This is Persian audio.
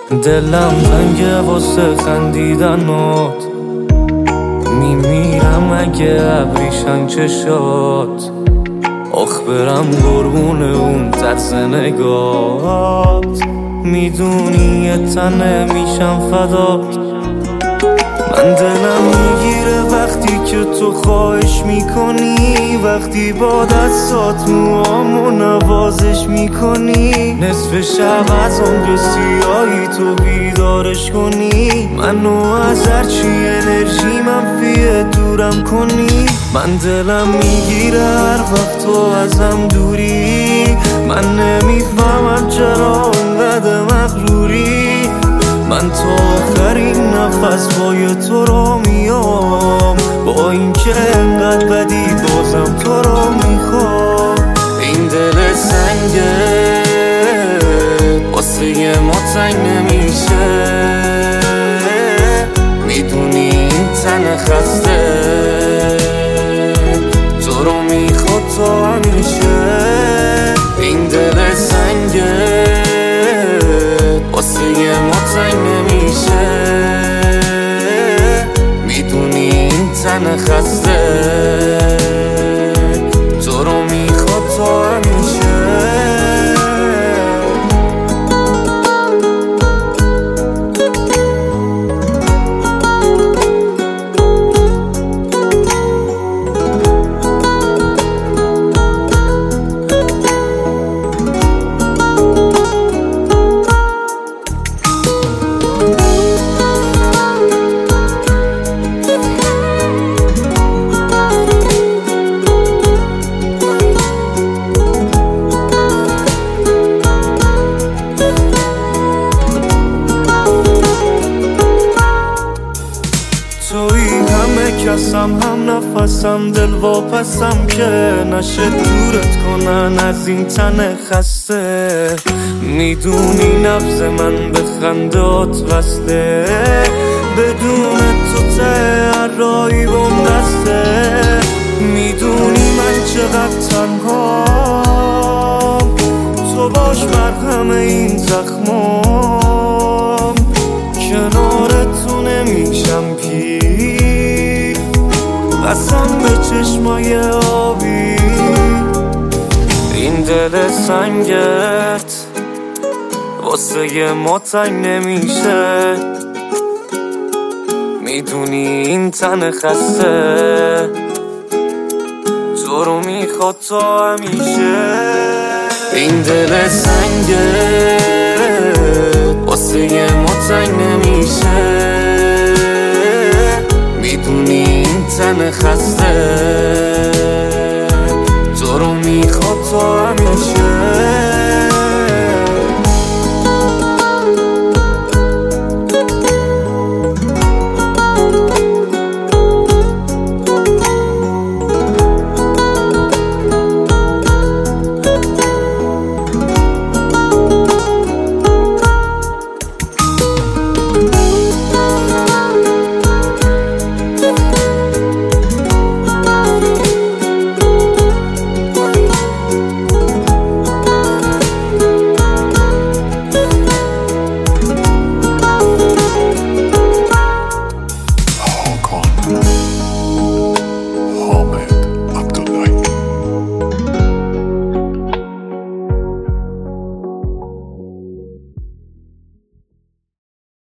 دلم تنگه واسه خندیدنات، میمیرم اگه ابریشن چشات. آخ برم قربون اون طرز نگاهات، میدونی یه تنه میشم فدات. من دلم میگیره وقتی که تو خواهش میکنی، وقتی با دستات موامو نوازش میکنی. نصف شب از عمر سیاهی تو بیدارش کنی، منو از هرچی انرژی منفیه دورم کنی. من دلم میگیره هر وقت تو ازم دوری، من نمیفهمم چرا انقدر مغروری. من تا آخرین نفس پای تو رو میام، با این که انقدر بدی بازم تو رو میخوام. این دل سنگه واسه ما تنگ نمیشه، میدونی این تن خسته تو رو میخواد تا همیشه. این دل سنگه واسه ما تنگ نمیشه، میدونی این تن خسته تو رو میخواد تا همیشه. توی همه کسم هم نفسم دل واپسم که نشه دورت کنن از این تن خسته. میدونی نبض من به خندات وصله، بدون تو ته هر راهی بم دسته. میدونی من چقدر تنهام، تو باش مرهم این زخمام. کنارتو نمیشم پیر، قسم به چشمای آبی. این دل سنگت واسه ما تنگ نمیشه، میدونی این تن خسته تو رو میخواد تا همیشه. این دل سنگت واسه ما تنگ نمیشه، میدونی این تن خسته تو رو میخواد تا همیشه.